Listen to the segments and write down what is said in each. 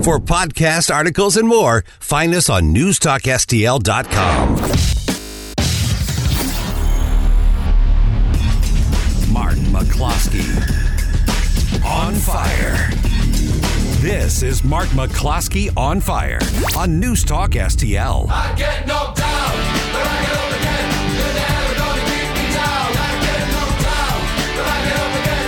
For podcast articles and more, find us on newstalkstl.com. Mark McCloskey on fire. This is Mark McCloskey on fire on News Talk STL. I get knocked down, but I get up again. You're never gonna keep me down. I get knocked down, but I get up again.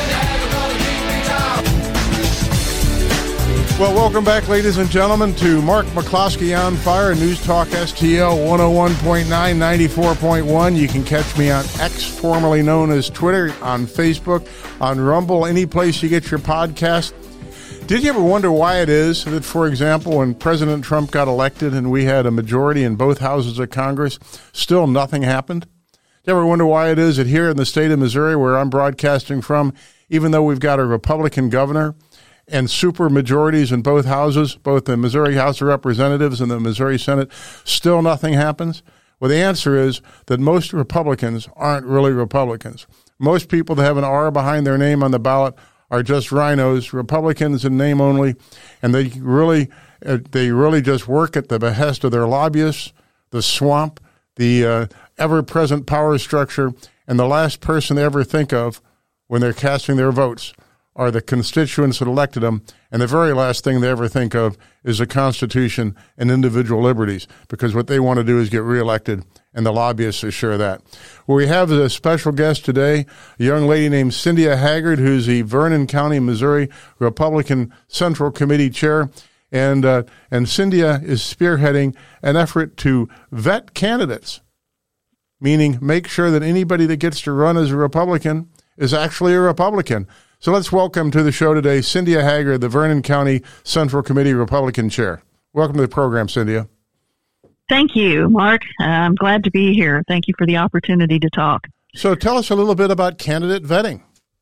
You're never gonna keep me down. Well, welcome back, ladies and gentlemen, to Mark McCloskey on fire, News Talk STL 101.9, 94.1. You can catch me on X, formerly known as Twitter, on Facebook, on Rumble, any place you get your podcast. Did you ever wonder why it is that, for example, when President Trump got elected and we had a majority in both houses of Congress, still nothing happened? Did you ever wonder why it is that here in the state of Missouri, where I'm broadcasting from, even though we've got a Republican governor and super majorities in both houses, both the Missouri House of Representatives and the Missouri Senate, still nothing happens? Well, the answer is that most Republicans aren't really Republicans. Most people that have an R behind their name on the ballot are just rhinos, Republicans in name only, and they really just work at the behest of their lobbyists, the swamp, the ever-present power structure, and the last person they ever think of when they're casting their votes are the constituents that elected them, and the very last thing they ever think of is the Constitution and individual liberties, because what they want to do is get reelected, and the lobbyists assure that. Well, we have a special guest today, a young lady named Cyndia Haggard, who's the Vernon County, Missouri Republican Central Committee Chair, and Cyndia is spearheading an effort to vet candidates, meaning make sure that anybody that gets to run as a Republican is actually a Republican. So let's welcome to the show today Cyndia Haggard, the Vernon County Central Committee Republican Chair. Welcome to the program, Cyndia. Thank you, Mark. I'm glad to be here. Thank you for the opportunity to talk. So tell us a little bit about candidate vetting.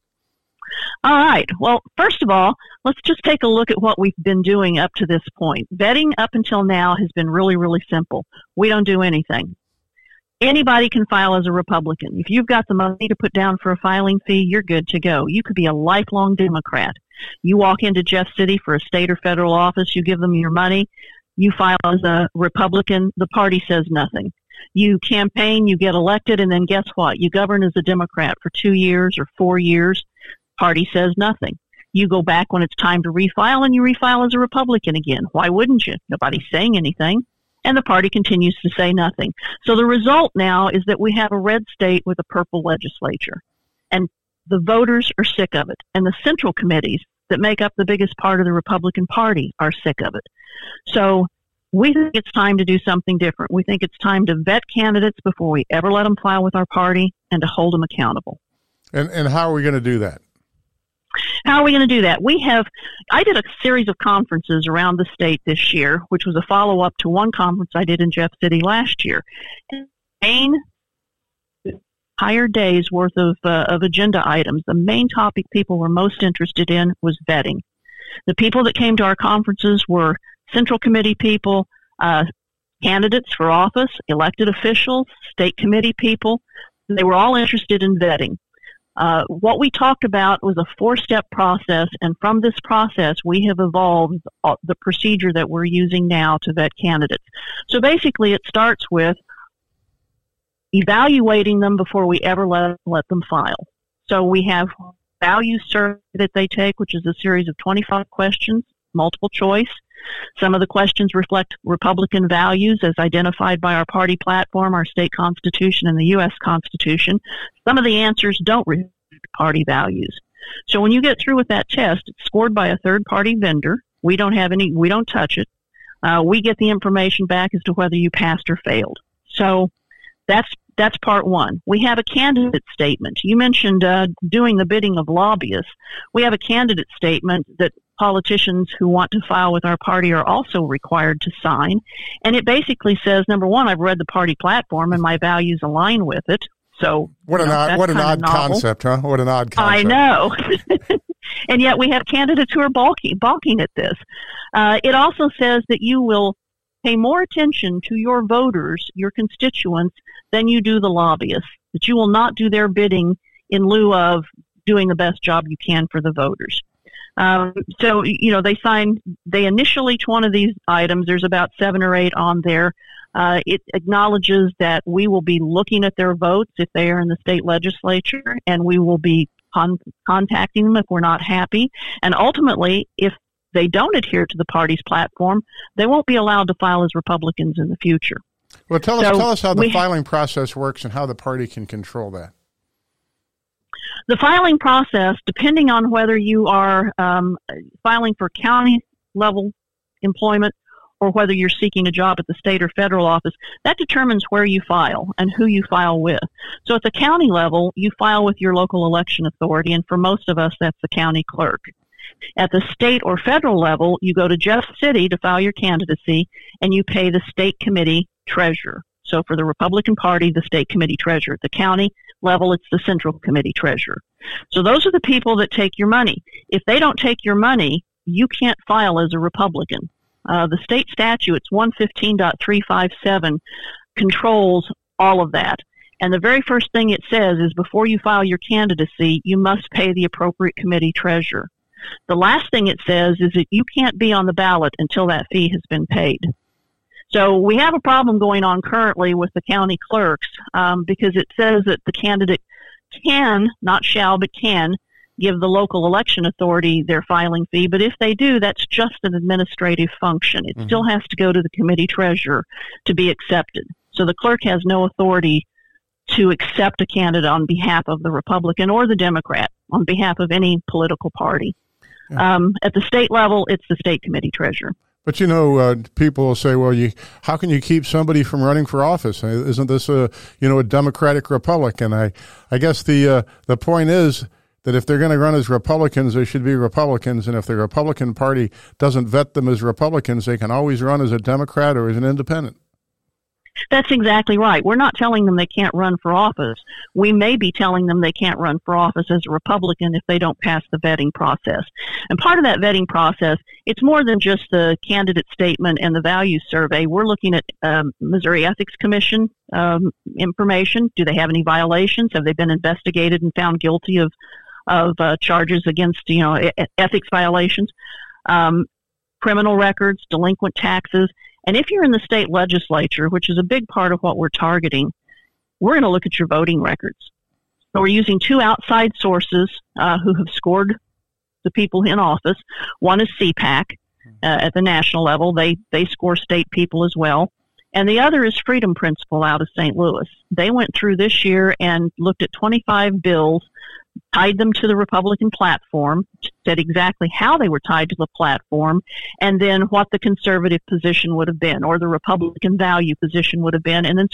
All right. Well, first of all, let's just take a look at what we've been doing up to this point. Vetting up until now has been really, really simple. We don't do anything. Anybody can file as a Republican. If you've got the money to put down for a filing fee, you're good to go. You could be a lifelong Democrat. You walk into Jeff City for a state or federal office, you give them your money, you file as a Republican, the party says nothing. You campaign, you get elected, and then guess what? You govern as a Democrat for 2 years or 4 years, party says nothing. You go back when it's time to refile, and you refile as a Republican again. Why wouldn't you? Nobody's saying anything. And the party continues to say nothing. So the result now is that we have a red state with a purple legislature. And the voters are sick of it. And the central committees that make up the biggest part of the Republican Party are sick of it. So we think it's time to do something different. We think it's time to vet candidates before we ever let them file with our party and to hold them accountable. And how are we going to do that? How are we going to do that? I did a series of conferences around the state this year, which was a follow-up to one conference I did in Jeff City last year. Main entire day's worth of agenda items. The main topic people were most interested in was vetting. The people that came to our conferences were Central Committee people, candidates for office, elected officials, state committee people. They were all interested in vetting. What we talked about was a 4-step process, and from this process, we have evolved the procedure that we're using now to vet candidates. So basically, it starts with evaluating them before we ever let them file. So we have value survey that they take, which is a series of 25 questions, multiple choice. Some of the questions reflect Republican values as identified by our party platform, our state constitution, and the U.S. Constitution. Some of the answers don't reflect party values. So when you get through with that test, it's scored by a third-party vendor. We don't touch it. We get the information back as to whether you passed or failed. So that's part one. We have a candidate statement. You mentioned doing the bidding of lobbyists. We have a candidate statement that politicians who want to file with our party are also required to sign. And it basically says, number one, I've read the party platform and my values align with it. So what an odd concept, huh? What an odd concept. I know. And yet we have candidates who are balking at this. It also says that you will pay more attention to your voters, your constituents, than you do the lobbyists, that you will not do their bidding in lieu of doing the best job you can for the voters. So, they initial each one of these items. There's about 7 or 8 on there. It acknowledges that we will be looking at their votes if they are in the state legislature, and we will be contacting them if we're not happy. And ultimately, if they don't adhere to the party's platform, they won't be allowed to file as Republicans in the future. Well, tell us how the filing process works and how the party can control that. The filing process, depending on whether you are filing for county-level employment or whether you're seeking a job at the state or federal office, that determines where you file and who you file with. So at the county level, you file with your local election authority, and for most of us, that's the county clerk. At the state or federal level, you go to Jeff City to file your candidacy, and you pay the state committee treasurer. So for the Republican Party, the state committee treasurer. At the county level, it's the central committee treasurer. So those are the people that take your money. If they don't take your money, you can't file as a Republican. The state statute, it's 115.357, controls all of that. And the very first thing it says is before you file your candidacy, you must pay the appropriate committee treasurer. The last thing it says is that you can't be on the ballot until that fee has been paid. So we have a problem going on currently with the county clerks because it says that the candidate can, not shall, but can, give the local election authority their filing fee. But if they do, that's just an administrative function. It still has to go to the committee treasurer to be accepted. So the clerk has no authority to accept a candidate on behalf of the Republican or the Democrat, on behalf of any political party. Yeah. At the state level, it's the state committee treasurer. But, people will say, well, how can you keep somebody from running for office? Isn't this a democratic republic? And I guess the point is that if they're going to run as Republicans, they should be Republicans. And if the Republican Party doesn't vet them as Republicans, they can always run as a Democrat or as an independent. That's exactly right. We're not telling them they can't run for office. We may be telling them they can't run for office as a Republican if they don't pass the vetting process. And part of that vetting process, it's more than just the candidate statement and the values survey. We're looking at Missouri Ethics Commission information. Do they have any violations? Have they been investigated and found guilty of charges against, ethics violations? Criminal records, delinquent taxes. And if you're in the state legislature, which is a big part of what we're targeting, we're going to look at your voting records. So we're using 2 outside sources who have scored the people in office. One is CPAC at the national level. They score state people as well. And the other is Freedom Principle out of St. Louis. They went through this year and looked at 25 bills, tied them to the Republican platform, said exactly how they were tied to the platform, and then what the conservative position would have been, or the Republican value position would have been, and then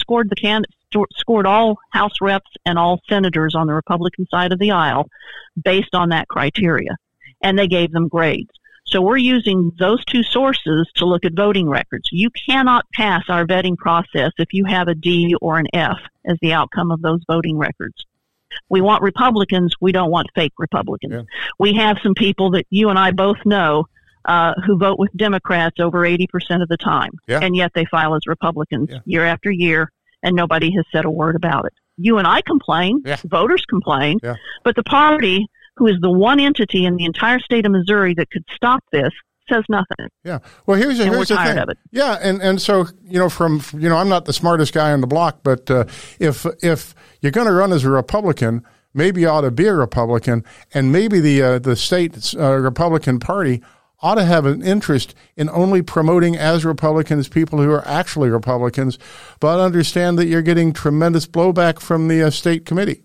scored all House reps and all senators on the Republican side of the aisle based on that criteria, and they gave them grades. So we're using those 2 sources to look at voting records. You cannot pass our vetting process if you have a D or an F as the outcome of those voting records. We want Republicans. We don't want fake Republicans. Yeah. We have some people that you and I both know who vote with Democrats over 80% of the time, and yet they file as Republicans year after year, and nobody has said a word about it. You and I complain. Voters complain. But the party, who is the one entity in the entire state of Missouri that could stop this, says nothing. Yeah. Well, here's the thing. Of it. Yeah, and so I'm not the smartest guy on the block, but if you're going to run as a Republican, maybe you ought to be a Republican, and maybe the state Republican Party ought to have an interest in only promoting as Republicans people who are actually Republicans, but understand that you're getting tremendous blowback from the state committee.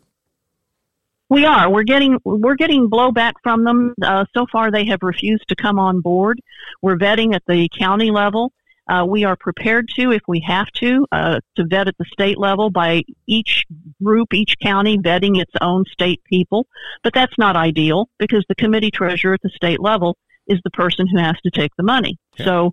We are. We're getting blowback from them. So far, they have refused to come on board. We're vetting at the county level. We are prepared to, if we have to vet at the state level by each group, each county vetting its own state people. But that's not ideal because the committee treasurer at the state level is the person who has to take the money. Yeah. So,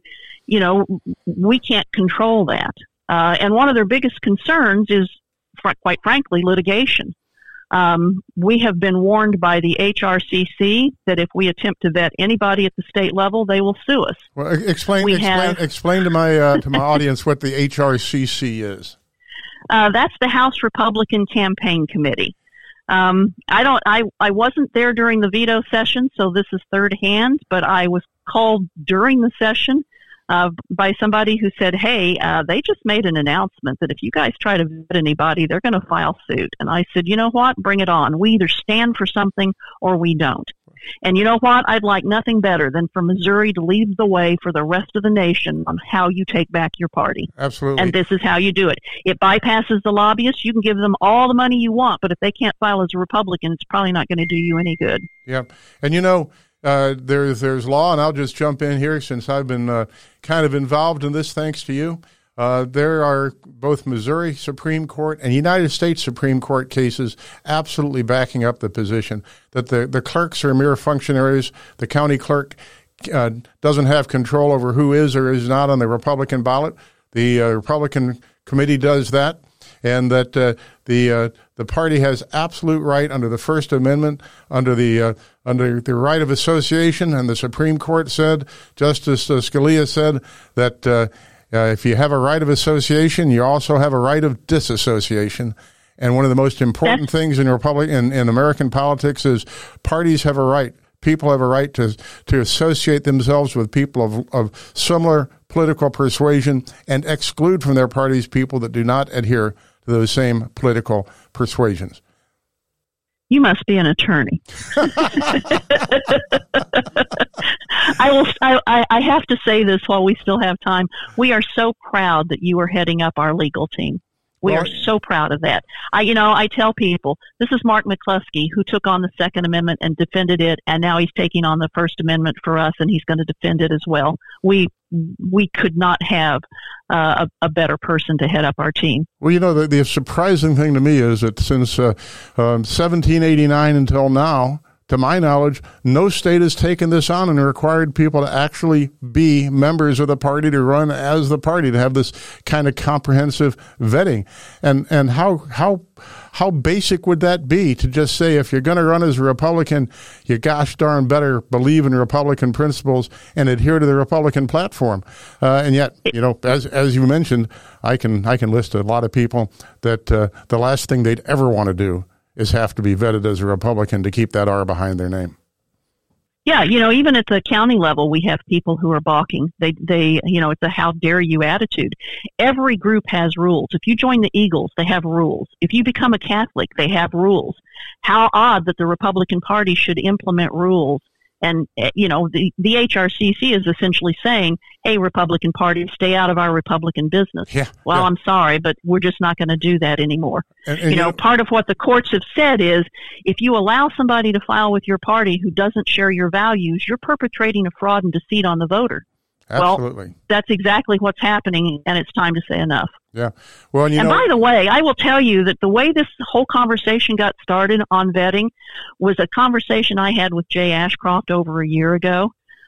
we can't control that. And one of their biggest concerns is, quite frankly, litigation. We have been warned by the HRCC that if we attempt to vet anybody at the state level, they will sue us. Well, explain to my audience what the HRCC is. That's the House Republican Campaign Committee. I wasn't there during the veto session, so this is third hand, but I was called during the session by somebody who said, hey, they just made an announcement that if you guys try to vet anybody, they're going to file suit. And I said, you know what? Bring it on. We either stand for something or we don't. And you know what? I'd like nothing better than for Missouri to lead the way for the rest of the nation on how you take back your party. Absolutely. And this is how you do it. It bypasses the lobbyists. You can give them all the money you want, but if they can't file as a Republican, it's probably not going to do you any good. Yeah. And, you know, there's law, and I'll just jump in here since I've been kind of involved in this thanks to you. There are both Missouri Supreme Court and United States Supreme Court cases absolutely backing up the position that the clerks are mere functionaries. The county clerk doesn't have control over who is or is not on the Republican ballot. The Republican committee does that, and that the party has absolute right under the First Amendment, under the right of association, and the Supreme Court said, Justice Scalia said that if you have a right of association, you also have a right of disassociation. And one of the most important things in in American politics is parties have a right. People have a right to associate themselves with people of similar political persuasion and exclude from their parties people that do not adhere to those same political persuasions. You must be an attorney. I have to say this while we still have time. We are so proud that you are heading up our legal team. We are so proud of that. I tell people, this is Mark McCluskey, who took on the Second Amendment and defended it, and now he's taking on the First Amendment for us, and he's going to defend it as well. We could not have a better person to head up our team. Well, you know, the surprising thing to me is that since 1789 until now, to my knowledge, no state has taken this on and required people to actually be members of the party, to run as the party, to have this kind of comprehensive vetting. And how basic would that be to just say, if you're going to run as a Republican, you gosh darn better believe in Republican principles and adhere to the Republican platform. And yet, you know, as you mentioned, I can list a lot of people that the last thing they'd ever want to do is have to be vetted as a Republican to keep that R behind their name. Yeah, you know, even at the county level, we have people who are balking. They, you know, it's a how dare you attitude. Every group has rules. If you join the Eagles, they have rules. If you become a Catholic, they have rules. How odd that the Republican Party should implement rules. And, you know, the HRCC is essentially saying, hey, Republican Party, stay out of our Republican business. Yeah, well, yeah. I'm sorry, but we're just not going to do that anymore. And you know, part of what the courts have said is if you allow somebody to file with your party who doesn't share your values, you're perpetrating a fraud and deceit on the voter. Absolutely. Well, that's exactly what's happening, and it's time to say enough. Yeah. Well, and by the way, I will tell you that the way this whole conversation got started on vetting was a conversation I had with Jay Ashcroft over a year ago.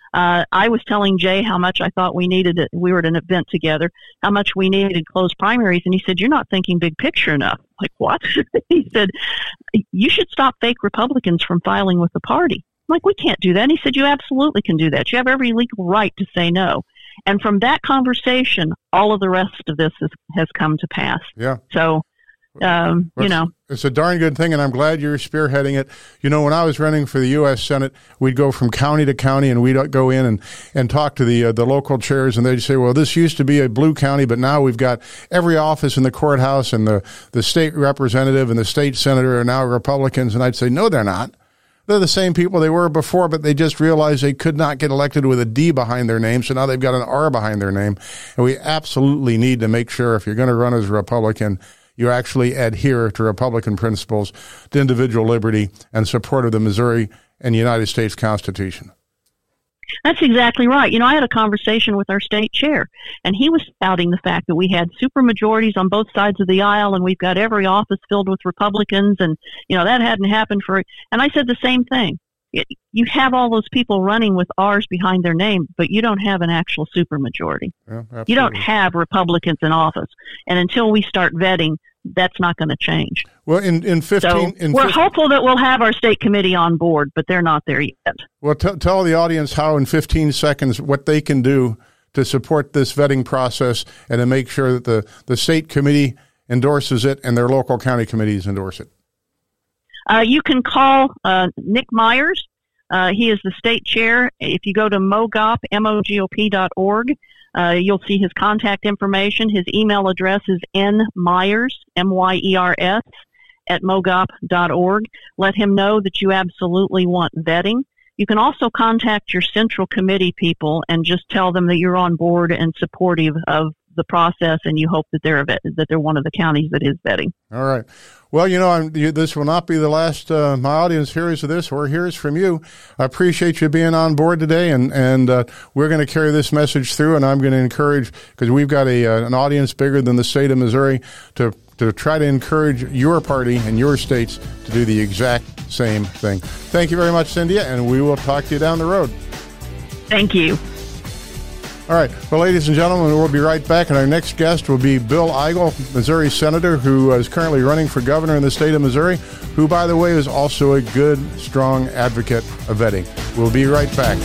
I was telling Jay how much I thought we needed it. We were at an event together, how much we needed closed primaries. And he said, you're not thinking big picture enough. Like, what? He said, you should stop fake Republicans from filing with the party. I'm like, we can't do that. And he said, you absolutely can do that. You have every legal right to say no. And from that conversation, all of the rest of this has come to pass. Yeah. So, you know. It's a darn good thing, and I'm glad you're spearheading it. You know, when I was running for the U.S. Senate, we'd go from county to county, and we'd go in and talk to the local chairs, and they'd say, well, this used to be a blue county, but now we've got every office in the courthouse, and the state representative and the state senator are now Republicans. And I'd say, no, they're not. They're the same people they were before, but they just realized they could not get elected with a D behind their name, so now they've got an R behind their name. And we absolutely need to make sure if you're going to run as a Republican, you actually adhere to Republican principles, to individual liberty, and support of the Missouri and United States Constitution. That's exactly right. You know, I had a conversation with our state chair, and he was touting the fact that we had supermajorities on both sides of the aisle, and we've got every office filled with Republicans, and, you know, that hadn't happened and I said the same thing. You have all those people running with R's behind their name, but you don't have an actual supermajority. Yeah, you don't have Republicans in office. And until we start vetting, that's not going to change. Well, we're hopeful that we'll have our state committee on board, but they're not there yet. Well, tell the audience how in 15 seconds what they can do to support this vetting process and to make sure that the state committee endorses it and their local county committees endorse it. You can call Nick Myers. He is the state chair. If you go to mogop.org, you'll see his contact information. His email address is nmyers, MYERS, at mogop.org. Let him know that you absolutely want vetting. You can also contact your central committee people and just tell them that you're on board and supportive of the process, and you hope that they're one of the counties that is vetting. All right. Well, this will not be the last my audience hears of this or hears from you. I appreciate you being on board today, and we're going to carry this message through, and I'm going to encourage, because we've got an audience bigger than the state of Missouri, to try to encourage your party and your states to do the exact same thing. Thank you very much, Cynthia, and we will talk to you down the road. Thank you. All right. Well, ladies and gentlemen, we'll be right back, and our next guest will be Bill Eigel, Missouri Senator, who is currently running for governor in the state of Missouri, who, by the way, is also a good, strong advocate of vetting. We'll be right back.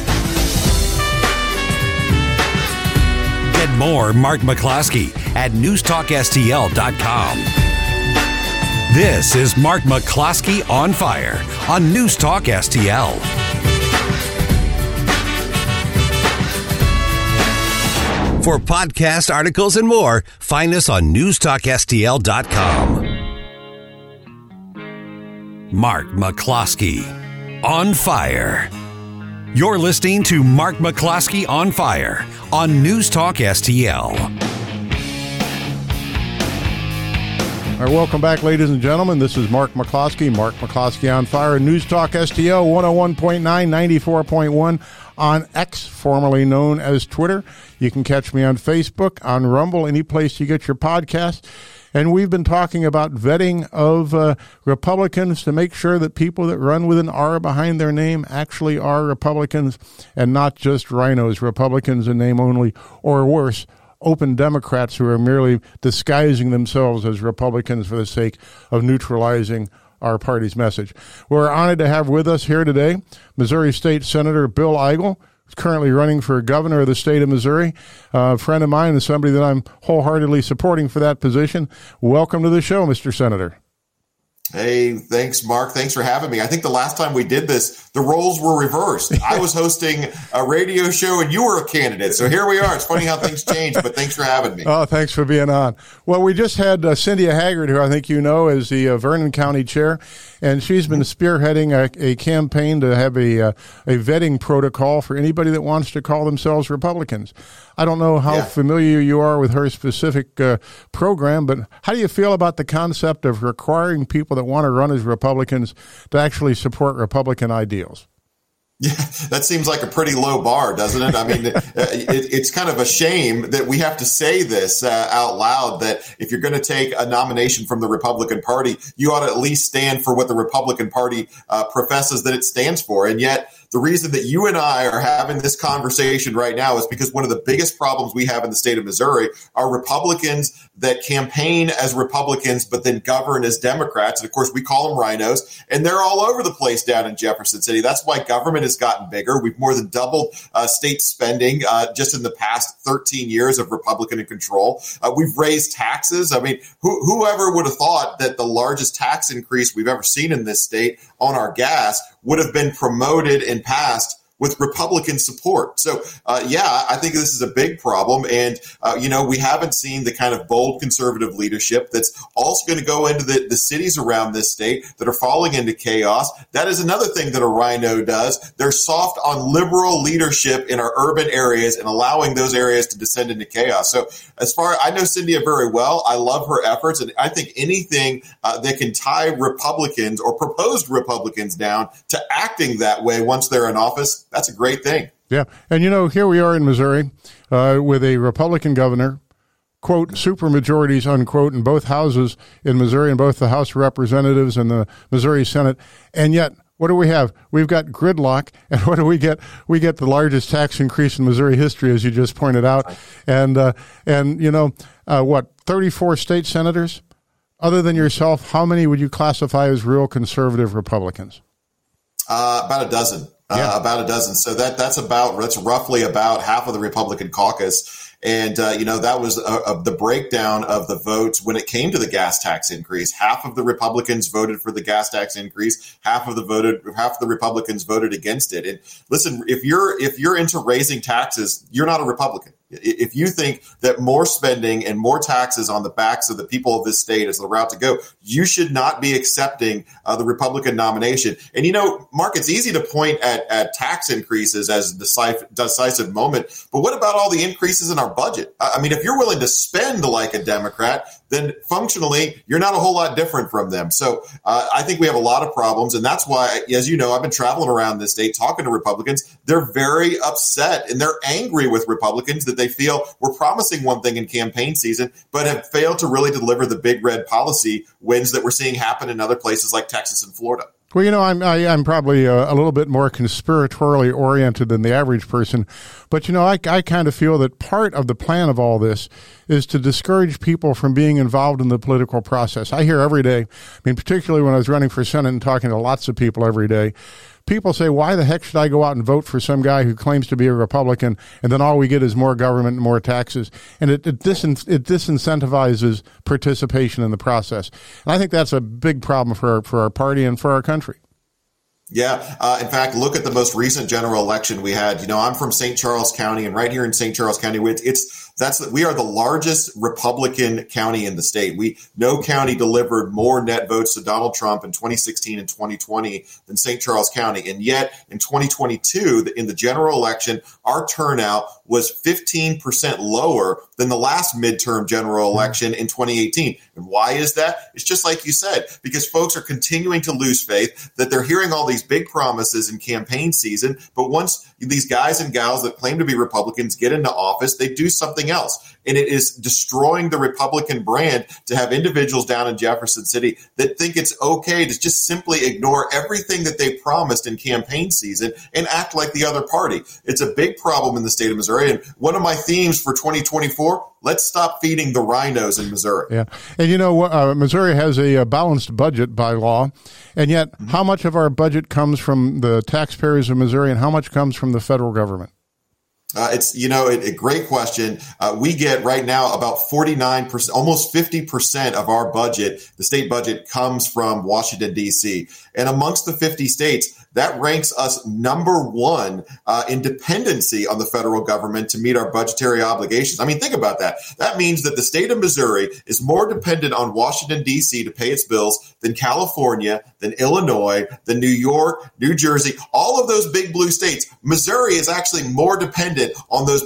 Get more Mark McCloskey at newstalkstl.com. This is Mark McCloskey on Fire on News Talk STL. For podcast articles and more, find us on newstalkstl.com. Mark McCloskey on Fire. You're listening to Mark McCloskey on Fire on News Talk STL. All right, welcome back, ladies and gentlemen. This is Mark McCloskey on Fire, News Talk STL 101.9, 94.1 on X, formerly known as Twitter. You can catch me on Facebook, on Rumble, any place you get your podcasts. And we've been talking about vetting of Republicans to make sure that people that run with an R behind their name actually are Republicans and not just rhinos, Republicans in name only, or worse, open Democrats who are merely disguising themselves as Republicans for the sake of neutralizing our party's message. We're honored to have with us here today Missouri State Senator Bill Eigel, who's currently running for governor of the state of Missouri. A friend of mine and somebody that I'm wholeheartedly supporting for that position. Welcome to the show, Mr. Senator. Hey, thanks, Mark. Thanks for having me. I think the last time we did this, the roles were reversed. I was hosting a radio show and you were a candidate. So here we are. It's funny how things change, but thanks for having me. Oh, thanks for being on. Well, we just had Cynthia Haggard, who I think you know is the Vernon County chair, and she's been spearheading a campaign to have a vetting protocol for anybody that wants to call themselves Republicans. I don't know how familiar you are with her specific program, but how do you feel about the concept of requiring people that want to run as Republicans to actually support Republican ideals? Yeah, that seems like a pretty low bar, doesn't it? I mean, it's kind of a shame that we have to say this out loud, that if you're going to take a nomination from the Republican Party, you ought to at least stand for what the Republican Party professes that it stands for. And yet, the reason that you and I are having this conversation right now is because one of the biggest problems we have in the state of Missouri are Republicans that campaign as Republicans but then govern as Democrats. And of course, we call them rhinos, and they're all over the place down in Jefferson City. That's why government has gotten bigger. We've more than doubled state spending just in the past 13 years of Republican control. We've raised taxes. I mean, whoever would have thought that the largest tax increase we've ever seen in this state on our gas would have been promoted and passed with Republican support. So, I think this is a big problem. And, we haven't seen the kind of bold conservative leadership that's also going to go into the cities around this state that are falling into chaos. That is another thing that a rhino does. They're soft on liberal leadership in our urban areas and allowing those areas to descend into chaos. So I know Cynthia very well. I love her efforts. And I think anything that can tie Republicans or proposed Republicans down to acting that way once they're in office, that's a great thing. Yeah. And, here we are in Missouri with a Republican governor, quote, supermajorities, unquote, in both houses in Missouri, in both the House of Representatives and the Missouri Senate. And yet, what do we have? We've got gridlock. And what do we get? We get the largest tax increase in Missouri history, as you just pointed out. And 34 state senators? Other than yourself, how many would you classify as real conservative Republicans? About a dozen. about a dozen. So that's roughly about half of the Republican caucus. And, that was the breakdown of the votes when it came to the gas tax increase. Half of the Republicans voted for the gas tax increase. Half of the Republicans voted against it. And listen, if you're into raising taxes, you're not a Republican. If you think that more spending and more taxes on the backs of the people of this state is the route to go, you should not be accepting the Republican nomination. And, Mark, it's easy to point at tax increases as a decisive moment. But what about all the increases in our budget? I mean, if you're willing to spend like a Democrat, then functionally, you're not a whole lot different from them. So I think we have a lot of problems. And that's why, as you know, I've been traveling around this state talking to Republicans. They're very upset and they're angry with Republicans that they feel we're promising one thing in campaign season, but have failed to really deliver the big red policy wins that we're seeing happen in other places like Texas and Florida. Well, I'm probably a little bit more conspiratorially oriented than the average person, but I kind of feel that part of the plan of all this is to discourage people from being involved in the political process. I hear every day, particularly when I was running for Senate and talking to lots of people every day, people say, why the heck should I go out and vote for some guy who claims to be a Republican, and then all we get is more government and more taxes? And it disincentivizes participation in the process. And I think that's a big problem for our party and for our country. Yeah. In fact, look at the most recent general election we had. I'm from St. Charles County, and right here in St. Charles County, we are the largest Republican county in the state. No county delivered more net votes to Donald Trump in 2016 and 2020 than St. Charles County. And yet in 2022, in the general election, our turnout was 15% lower than the last midterm general election in 2018. And why is that? It's just like you said, because folks are continuing to lose faith, that they're hearing all these big promises in campaign season. But once these guys and gals that claim to be Republicans get into office, they do something else. And it is destroying the Republican brand to have individuals down in Jefferson City that think it's okay to just simply ignore everything that they promised in campaign season and act like the other party. It's a big problem in the state of Missouri. And one of my themes for 2024, let's stop feeding the rhinos in Missouri. Yeah. And Missouri has a balanced budget by law. And yet, how much of our budget comes from the taxpayers of Missouri and how much comes from the federal government? It's a great question. We get right now about 49%, almost 50% of our budget, the state budget, comes from Washington, D.C. And amongst the 50 states, that ranks us number one in dependency on the federal government to meet our budgetary obligations. I mean, think about that. That means that the state of Missouri is more dependent on Washington, D.C. to pay its bills than California, than Illinois, than New York, New Jersey, all of those big blue states. Missouri is actually more dependent on those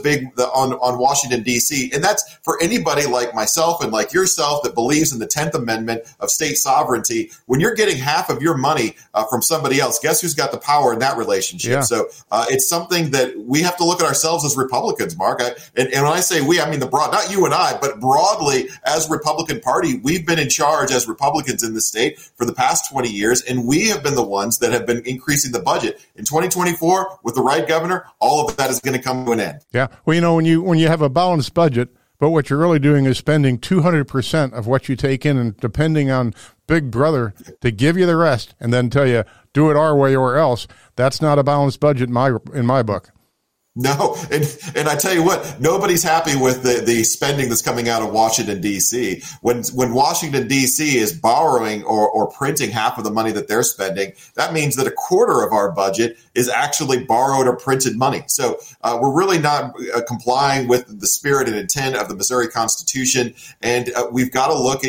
on Washington, D.C. And that's for anybody like myself and like yourself that believes in the 10th Amendment of state sovereignty. When you're getting half of your money from somebody else, guess who's got the power in that relationship? Yeah. So it's something that we have to look at ourselves as Republicans, Mark. And when I say we, I mean not you and I, but broadly as Republican Party, we've been in charge as Republicans in the state for the past 20 years, and we have been the ones that have been increasing the budget. In 2024, with the right governor, all of that is going to come to an end. Yeah. Well, when you have a balanced budget, but what you're really doing is spending 200% of what you take in and depending on Big Brother to give you the rest and then tell you, do it our way or else. That's not a balanced budget in my book. No, and I tell you what, nobody's happy with the spending that's coming out of Washington, D.C. When Washington, D.C. is borrowing or printing half of the money that they're spending, that means that a quarter of our budget is actually borrowed or printed money. So we're really not complying with the spirit and intent of the Missouri Constitution, and we've got to look at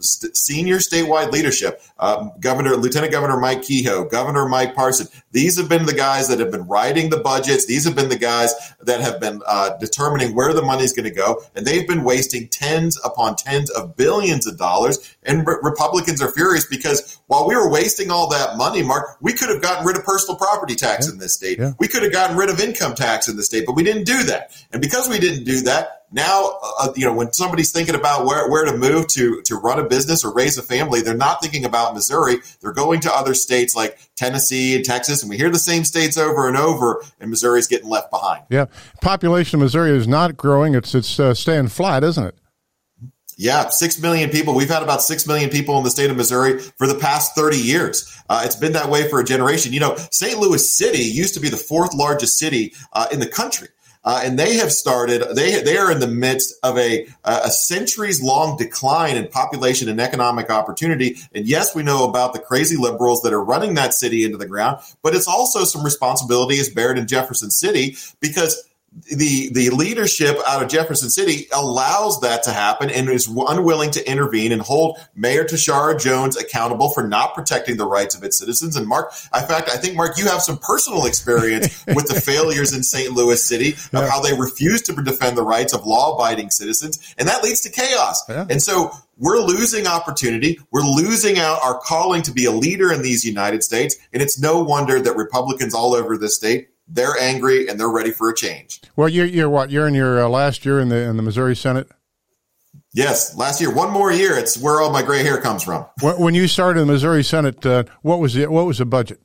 senior statewide leadership. Lieutenant Governor Mike Kehoe, Governor Mike Parson. These have been the guys that have been writing the budgets. These have been the guys that have been determining where the money is going to go, and they've been wasting tens upon tens of billions of dollars. And Republicans are furious because while we were wasting all that money, Mark, we could have gotten rid of personal property tax in this state. Yeah. We could have gotten rid of income tax in the state, but we didn't do that. And because we didn't do that, now, when somebody's thinking about where to move to run a business or raise a family, they're not thinking about Missouri. They're going to other states like Tennessee and Texas, and we hear the same states over and over, and Missouri's getting left behind. Yeah. Population of Missouri is not growing. It's staying flat, isn't it? Yeah, 6 million people. We've had about 6 million people in the state of Missouri for the past 30 years. It's been that way for a generation. You know, St. Louis City used to be the fourth largest city in the country. And they have started, they are in the midst of a centuries long decline in population and economic opportunity. And yes, we know about the crazy liberals that are running that city into the ground, but it's also some responsibility as Barrett and Jefferson City, because the leadership out of Jefferson City allows that to happen and is unwilling to intervene and hold Mayor Tashara Jones accountable for not protecting the rights of its citizens. And Mark, in fact, I think, Mark, you have some personal experience with the failures in St. Louis City of how they refuse to defend the rights of law-abiding citizens, and that leads to chaos. Yeah. And so we're losing opportunity. We're losing out our calling to be a leader in these United States, and it's no wonder that Republicans all over this state, they're angry and they're ready for a change. Well, you're what? You're in your last year in the Missouri Senate? Yes, last year. One more year. It's where all my gray hair comes from. When you started in the Missouri Senate, what was the budget?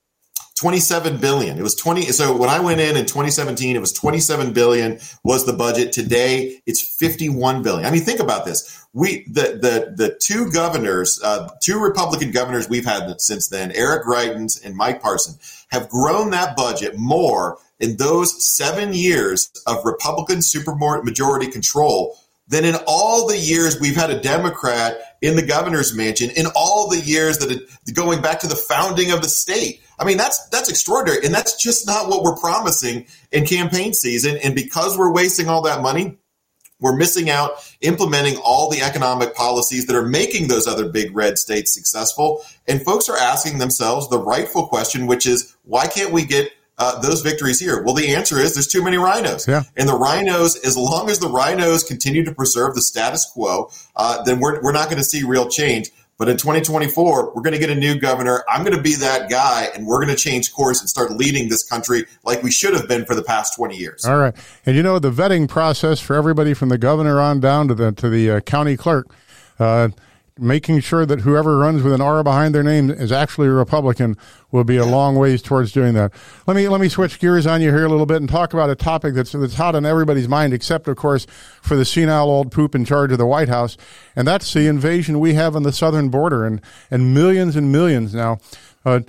$27 billion. It was 20. So when I went in 2017, it was $27 billion was the budget. Today, it's $51 billion. I mean, think about this. The two governors, two Republican governors we've had since then, Eric Greitens and Mike Parson, have grown that budget more in those 7 years of Republican supermajority control than in all the years we've had a Democrat in the governor's mansion, in all the years going back to the founding of the state. I mean, that's extraordinary. And that's just not what we're promising in campaign season. And because we're wasting all that money, we're missing out implementing all the economic policies that are making those other big red states successful. And folks are asking themselves the rightful question, which is, why can't we get those victories here? Well, the answer is there's too many rhinos. Yeah. And the rhinos, as long as the rhinos continue to preserve the status quo, then we're not going to see real change. But in 2024, we're going to get a new governor. I'm going to be that guy, and we're going to change course and start leading this country like we should have been for the past 20 years. All right. And you know, the vetting process for everybody from the governor on down to the county clerk, making sure that whoever runs with an R behind their name is actually a Republican will be a long ways towards doing that. Let me switch gears on you here a little bit and talk about a topic that's hot on everybody's mind, except, of course, for the senile old poop in charge of the White House, and that's the invasion we have on the southern border, and millions now. An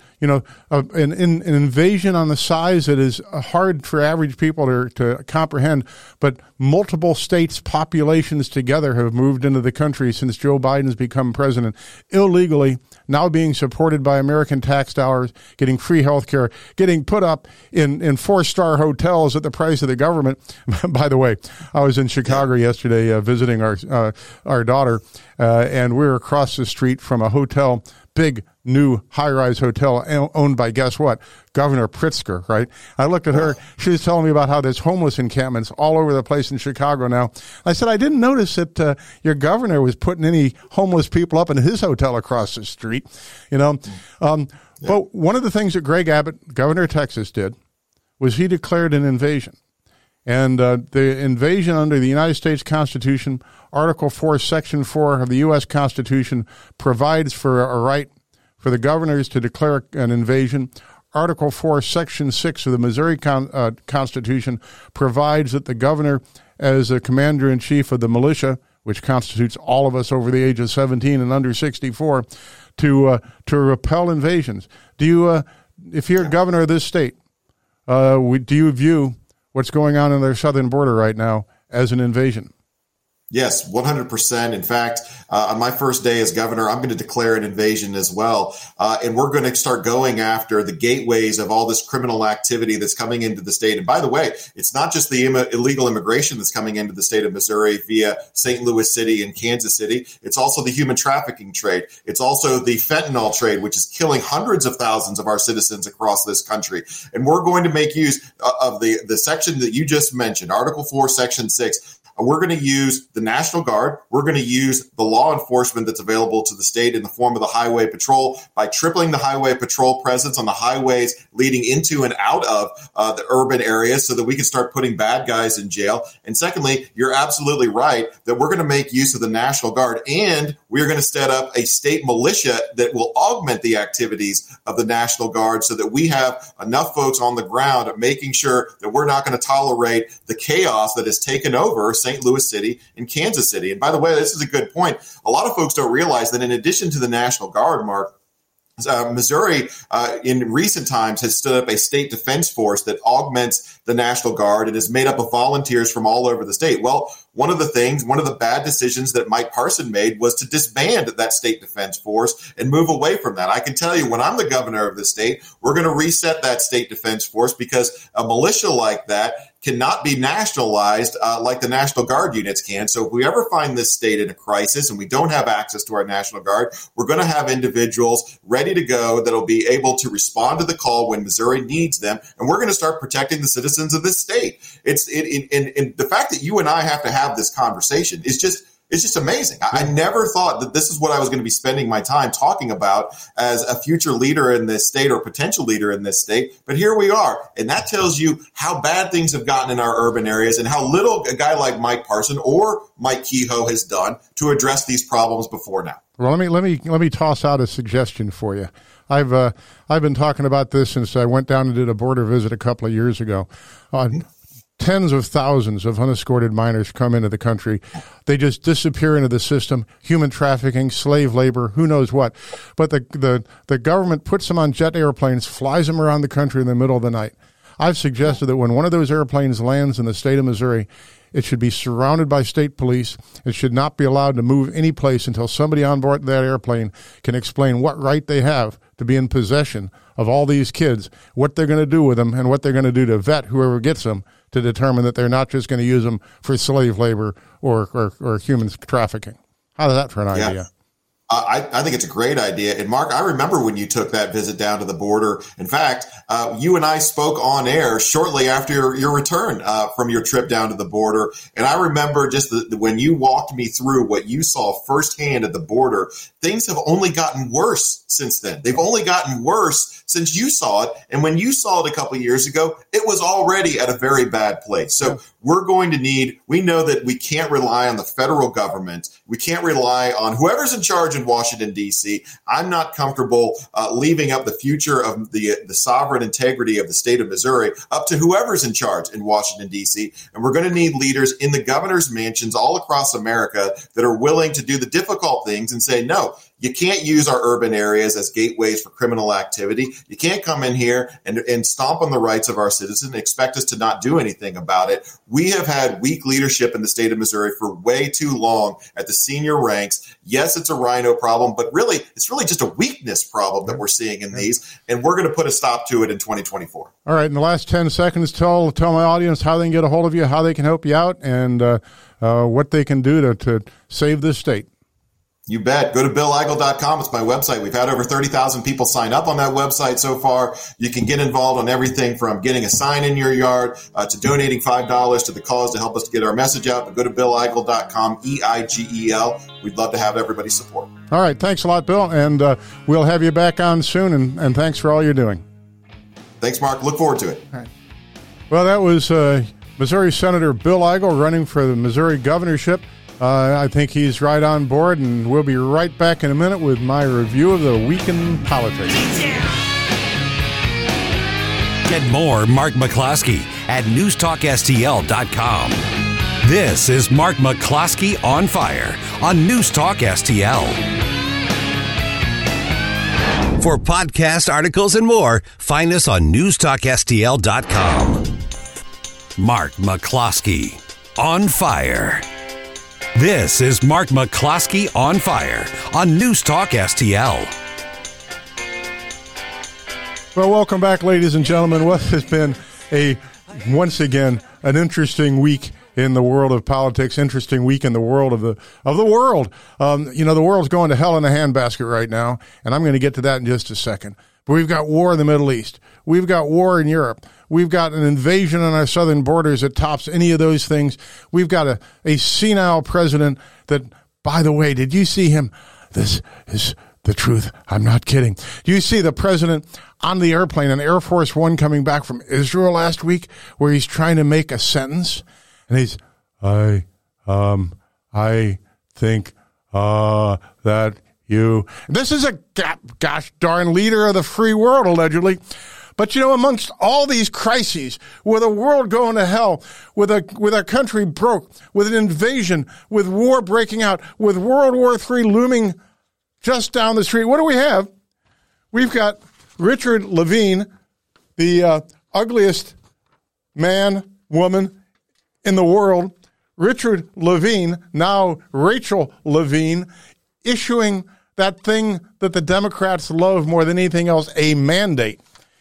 invasion on the size that is hard for average people to comprehend, but multiple states' populations together have moved into the country since Joe Biden's become president, illegally, now being supported by American tax dollars, getting free health care, getting put up in four-star hotels at the price of the government. By the way, I was in Chicago yesterday visiting our daughter, and we were across the street from a hotel, big new high-rise hotel owned by, guess what, Governor Pritzker, right? I looked at her. She was telling me about how there's homeless encampments all over the place in Chicago now. I said, I didn't notice that your governor was putting any homeless people up in his hotel across the street, you know. But one of the things that Greg Abbott, governor of Texas, did was he declared an invasion. And the invasion under the United States Constitution, Article 4, Section 4 of the U.S. Constitution provides for a right for the governors to declare an invasion. Article 4, Section 6 of the Missouri Constitution provides that the governor, as a commander-in-chief of the militia, which constitutes all of us over the age of 17 and under 64, to repel invasions. Do you, if you're governor of this state, do you view what's going on their southern border right now as an invasion? Yes, 100%. In fact, on my first day as governor, I'm going to declare an invasion as well. And we're going to start going after the gateways of all this criminal activity that's coming into the state. And by the way, it's not just the illegal immigration that's coming into the state of Missouri via St. Louis City and Kansas City. It's also the human trafficking trade. It's also the fentanyl trade, which is killing hundreds of thousands of our citizens across this country. And we're going to make use of the section that you just mentioned, Article 4, Section 6. We're going to use the National Guard. We're going to use the law enforcement that's available to the state in the form of the Highway Patrol by tripling the Highway Patrol presence on the highways leading into and out of the urban areas so that we can start putting bad guys in jail. And secondly, you're absolutely right that we're going to make use of the National Guard, and We are going to set up a state militia that will augment the activities of the National Guard so that we have enough folks on the ground making sure that we're not going to tolerate the chaos that has taken over St. Louis City and Kansas City. And by the way, this is a good point. A lot of folks don't realize that in addition to the National Guard, Mark, Missouri, in recent times, has stood up a state defense force that augments the National Guard and is made up of volunteers from all over the state. Well, one of the bad decisions that Mike Parson made was to disband that state defense force and move away from that. I can tell you, when I'm the governor of the state, we're going to reset that state defense force because a militia like that cannot be nationalized like the National Guard units can. So if we ever find this state in a crisis and we don't have access to our National Guard, we're going to have individuals ready to go that'll be able to respond to the call when Missouri needs them. And we're going to start protecting the citizens of this state. And the fact that you and I have to have this conversation is just amazing. I never thought that this is what I was going to be spending my time talking about as a future leader in this state or potential leader in this state. But here we are. And that tells you how bad things have gotten in our urban areas and how little a guy like Mike Parson or Mike Kehoe has done to address these problems before now. Well, let me toss out a suggestion for you. I've been talking about this since I went down and did a border visit a couple of years ago. Tens of thousands of unescorted minors come into the country. They just disappear into the system, human trafficking, slave labor, who knows what. But the government puts them on jet airplanes, flies them around the country in the middle of the night. I've suggested that when one of those airplanes lands in the state of Missouri, it should be surrounded by state police. It should not be allowed to move any place until somebody on board that airplane can explain what right they have to be in possession of all these kids, what they're going to do with them, and what they're going to do to vet whoever gets them to determine that they're not just going to use them for slave labor or human trafficking. How's that for an idea? I think it's a great idea. And Mark, I remember when you took that visit down to the border. In fact, you and I spoke on air shortly after your return from your trip down to the border. And I remember just when you walked me through what you saw firsthand at the border, things have only gotten worse since then. They've only gotten worse since you saw it. And when you saw it a couple of years ago, it was already at a very bad place. So we know that we can't rely on the federal government. We can't rely on whoever's in charge in Washington, D.C. I'm not comfortable leaving up the future of the sovereign integrity of the state of Missouri up to whoever's in charge in Washington, D.C. And we're going to need leaders in the governor's mansions all across America that are willing to do the difficult things and say, no, you can't use our urban areas as gateways for criminal activity. You can't come in here and stomp on the rights of our citizens and expect us to not do anything about it. We have had weak leadership in the state of Missouri for way too long at the senior ranks. Yes, it's a rhino problem, but really, it's really just a weakness problem that we're seeing in these, and we're going to put a stop to it in 2024. All right, in the last 10 seconds, tell my audience how they can get a hold of you, how they can help you out, and what they can do to save this state. You bet. Go to BillEichel.com. It's my website. We've had over 30,000 people sign up on that website so far. You can get involved on everything from getting a sign in your yard to donating $5 to the cause to help us to get our message out. But go to BillEichel.com, EIGEL. We'd love to have everybody's support. All right. Thanks a lot, Bill. And we'll have you back on soon. And thanks for all you're doing. Thanks, Mark. Look forward to it. All right. Well, that was Missouri Senator Bill Eichel running for the Missouri governorship. I think he's right on board, and we'll be right back in a minute with my review of the week in politics. Get more Mark McCloskey at newstalkstl.com. This is Mark McCloskey on Fire on News Talk STL. For podcast articles and more, find us on newstalkstl.com. Mark McCloskey on Fire. This is Mark McCloskey on Fire on News Talk STL. Well, welcome back, ladies and gentlemen. What has been once again an interesting week in the world of politics, interesting week in the world of the world. The world's going to hell in a handbasket right now, and I'm going to get to that in just a second. But we've got war in the Middle East. We've got war in Europe. We've got an invasion on our southern borders that tops any of those things. We've got a senile president that, by the way, did you see him? This is the truth. I'm not kidding. Do you see the president on the airplane on Air Force One coming back from Israel last week where he's trying to make a sentence? And he's, I think that you. This is a gosh darn leader of the free world, allegedly. But, amongst all these crises, with a world going to hell, with our country broke, with an invasion, with war breaking out, with World War III looming just down the street, what do we have? We've got Richard Levine, the ugliest woman in the world. Richard Levine, now Rachel Levine, issuing that thing that the Democrats love more than anything else, a mandate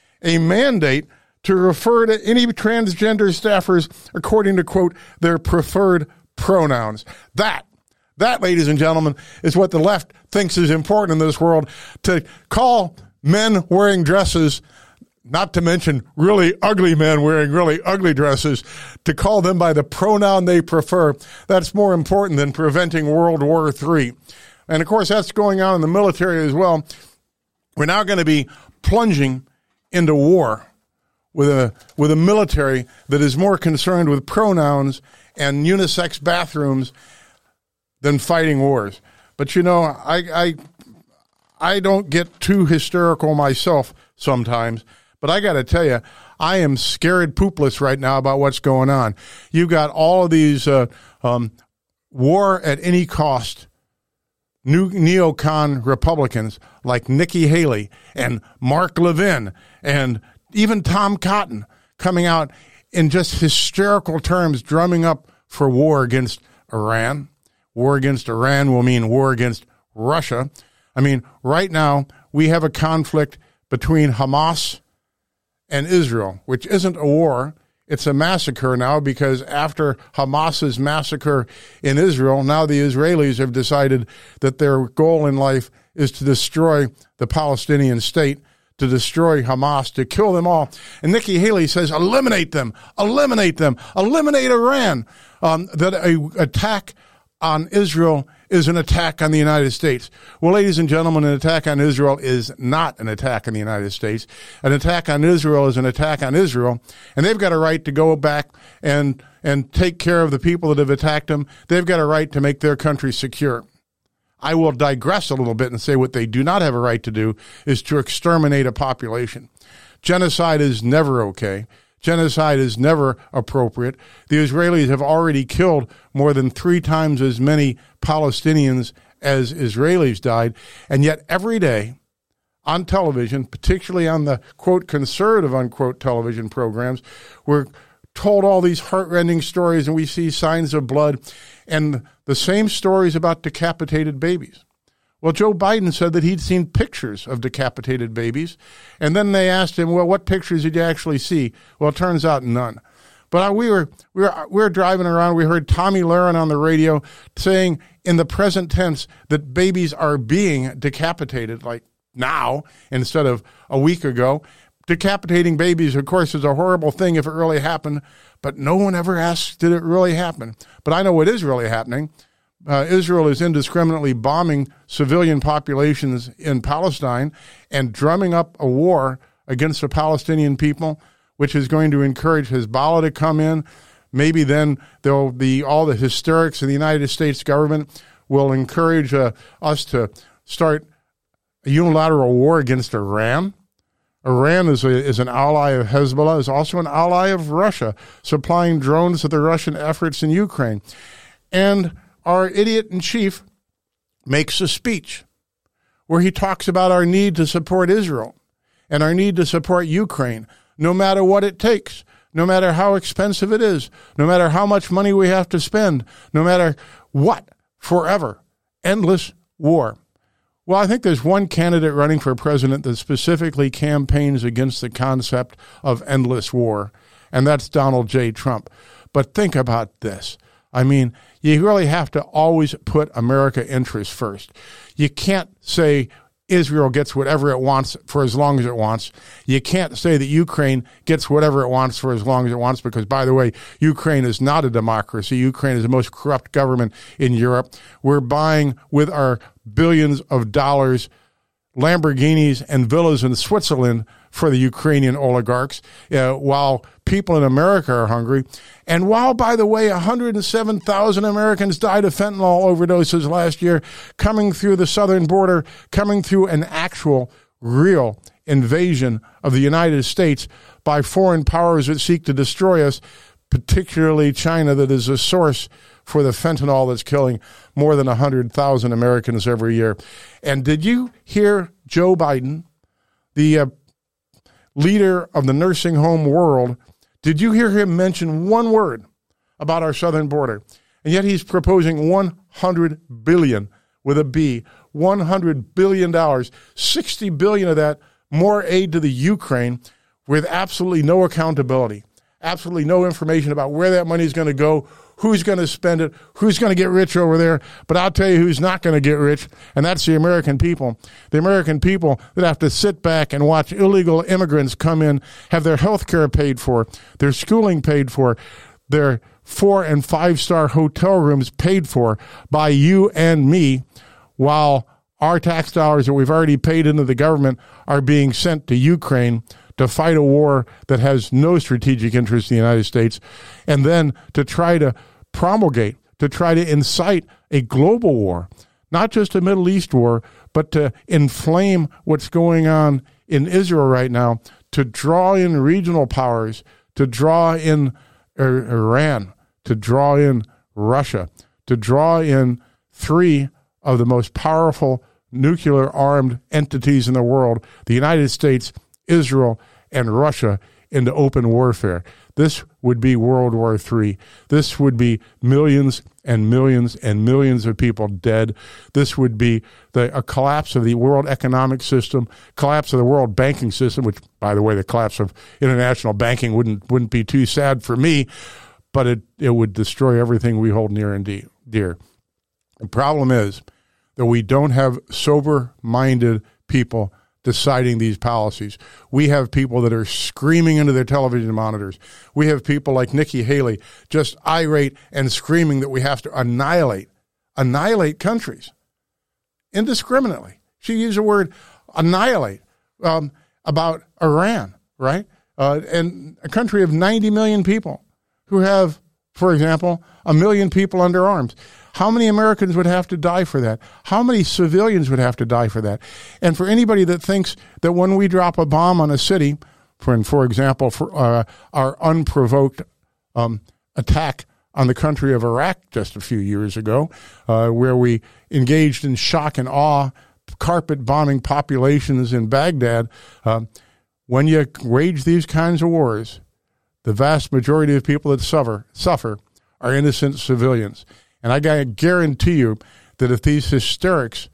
to refer to any transgender staffers according to, quote, their preferred pronouns. That, ladies and gentlemen, is what the left thinks is important in this world, to call men wearing dresses, not to mention really ugly men wearing really ugly dresses, to call them by the pronoun they prefer. That's more important than preventing World War III. And, of course, that's going on in the military as well. We're now going to be plunging into war with a military that is more concerned with pronouns and unisex bathrooms than fighting wars. But, I don't get too hysterical myself sometimes, but I got to tell you, I am scared poopless right now about what's going on. You've got all of these war at any cost new neocon Republicans like Nikki Haley and Mark Levin and even Tom Cotton coming out in just hysterical terms, drumming up for war against Iran. War against Iran will mean war against Russia. I mean, right now we have a conflict between Hamas and Israel, which isn't a war. It's a massacre now, because after Hamas's massacre in Israel, now the Israelis have decided that their goal in life is to destroy the Palestinian state, to destroy Hamas, to kill them all. And Nikki Haley says, eliminate them, eliminate Iran. That an attack on Israel is an attack on the United States. Well, ladies and gentlemen, an attack on Israel is not an attack on the United States. An attack on Israel is an attack on Israel, and they've got a right to go back and take care of the people that have attacked them. They've got a right to make their country secure. I will digress a little bit and say what they do not have a right to do is to exterminate a population. Genocide is never okay. Genocide is never appropriate. The Israelis have already killed more than 3 times as many Palestinians as Israelis died. And yet every day on television, particularly on the, quote, conservative, unquote, television programs, we're told all these heartrending stories, and we see signs of blood and the same stories about decapitated babies. Well, Joe Biden said that he'd seen pictures of decapitated babies, and then they asked him, well, what pictures did you actually see? Well, it turns out none. But we were driving around. We heard Tommy Lahren on the radio saying in the present tense that babies are being decapitated, like now instead of a week ago. Decapitating babies, of course, is a horrible thing if it really happened, but no one ever asks, did it really happen? But I know what is really happening. Israel is indiscriminately bombing civilian populations in Palestine and drumming up a war against the Palestinian people, which is going to encourage Hezbollah to come in. Maybe then there'll be all the hysterics in the United States government will encourage us to start a unilateral war against Iran. Iran is an ally of Hezbollah, is also an ally of Russia, supplying drones to the Russian efforts in Ukraine. And our idiot-in-chief makes a speech where he talks about our need to support Israel and our need to support Ukraine, no matter what it takes, no matter how expensive it is, no matter how much money we have to spend, no matter what, forever. Endless war. Well, I think there's one candidate running for president that specifically campaigns against the concept of endless war, and that's Donald J. Trump. But think about this. I mean, you really have to always put America interests first. You can't say Israel gets whatever it wants for as long as it wants. You can't say that Ukraine gets whatever it wants for as long as it wants, because, by the way, Ukraine is not a democracy. Ukraine is the most corrupt government in Europe. We're buying with our billions of dollars Lamborghinis and villas in Switzerland for the Ukrainian oligarchs, while people in America are hungry. And while, by the way, 107,000 Americans died of fentanyl overdoses last year, coming through the southern border, coming through an actual, real invasion of the United States by foreign powers that seek to destroy us, particularly China, that is a source for the fentanyl that's killing more than 100,000 Americans every year. And did you hear Joe Biden, the leader of the nursing home world, did you hear him mention one word about our southern border? And yet he's proposing $100 billion with a B, $100 billion, $60 billion of that more aid to the Ukraine with absolutely no accountability, absolutely no information about where that money is going to go, who's going to spend it, who's going to get rich over there. But I'll tell you who's not going to get rich, and that's the American people. The American people that have to sit back and watch illegal immigrants come in, have their health care paid for, their schooling paid for, their 4- and 5-star hotel rooms paid for by you and me, while our tax dollars that we've already paid into the government are being sent to Ukraine to fight a war that has no strategic interest in the United States, and then to try to promulgate, to try to incite a global war, not just a Middle East war, but to inflame what's going on in Israel right now, to draw in regional powers, to draw in Iran, to draw in Russia, to draw in 3 of the most powerful nuclear-armed entities in the world, the United States, Israel, and Russia, into open warfare. This would be World War III. This would be millions and millions and millions of people dead. This would be a collapse of the world economic system, collapse of the world banking system, which, by the way, the collapse of international banking wouldn't be too sad for me, but it would destroy everything we hold near and dear. The problem is that we don't have sober-minded people deciding these policies. We have people that are screaming into their television monitors. We have people like Nikki Haley just irate and screaming that we have to annihilate countries indiscriminately. She used the word annihilate about Iran, right? And a country of 90 million people who have, for example, 1 million people under arms. How many Americans would have to die for that? How many civilians would have to die for that? And for anybody that thinks that when we drop a bomb on a city, for example, for our unprovoked attack on the country of Iraq just a few years ago, where we engaged in shock and awe, carpet bombing populations in Baghdad, when you wage these kinds of wars, the vast majority of people that suffer are innocent civilians. And I guarantee you that if these hysterics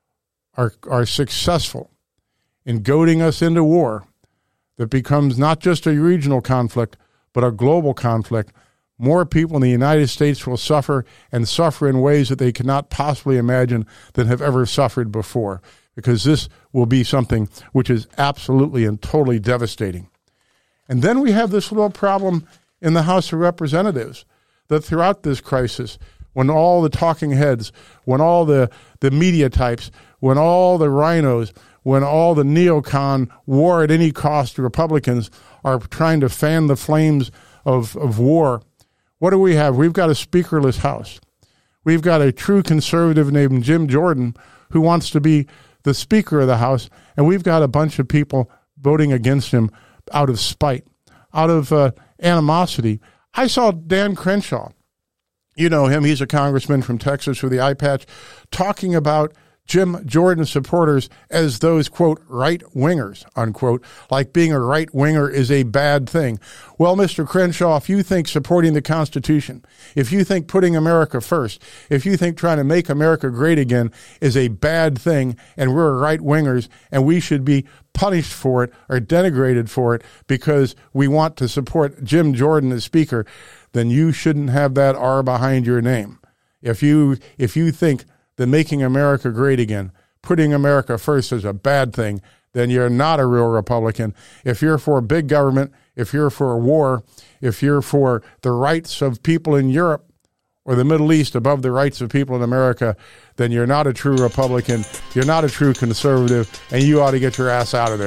are successful in goading us into war that becomes not just a regional conflict, but a global conflict, more people in the United States will suffer, and suffer in ways that they cannot possibly imagine than have ever suffered before, because this will be something which is absolutely and totally devastating. And then we have this little problem in the House of Representatives, that throughout this crisis, when all the talking heads, when all the media types, when all the rhinos, when all the neocon war at any cost Republicans are trying to fan the flames of war, what do we have? We've got a speakerless House. We've got a true conservative named Jim Jordan who wants to be the Speaker of the House, and we've got a bunch of people voting against him out of spite, out of animosity. I saw Dan Crenshaw. You know him. He's a congressman from Texas with the eye patch, talking about Jim Jordan supporters as those, quote, right-wingers, unquote, like being a right-winger is a bad thing. Well, Mr. Crenshaw, if you think supporting the Constitution, if you think putting America first, if you think trying to make America great again is a bad thing, and we're right-wingers, and we should be punished for it or denigrated for it because we want to support Jim Jordan as Speaker, then you shouldn't have that R behind your name. If you think that making America great again, putting America first is a bad thing, then you're not a real Republican. If you're for big government, if you're for war, if you're for the rights of people in Europe or the Middle East above the rights of people in America, then you're not a true Republican, you're not a true conservative, and you ought to get your ass out of there.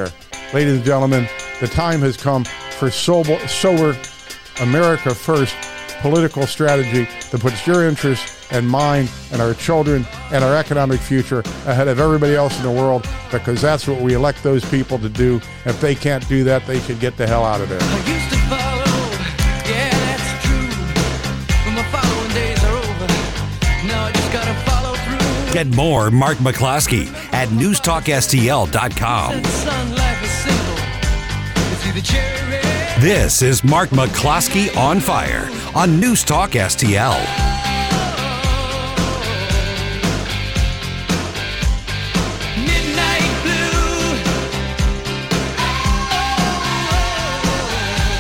Ladies and gentlemen, the time has come for sober America First political strategy that puts your interests and mine and our children and our economic future ahead of everybody else in the world, because that's what we elect those people to do. If they can't do that, they should get the hell out of there. I used to follow, yeah, that's true. But my following days are over. Now I just gotta follow through. Get more Mark McCloskey at newstalkstl.com. Said, son, life is simple. It's either cherry red. This is Mark McCloskey on Fire on News Talk STL. Midnight blue.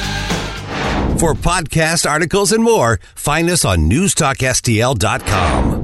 For podcast articles and more, find us on newstalkstl.com.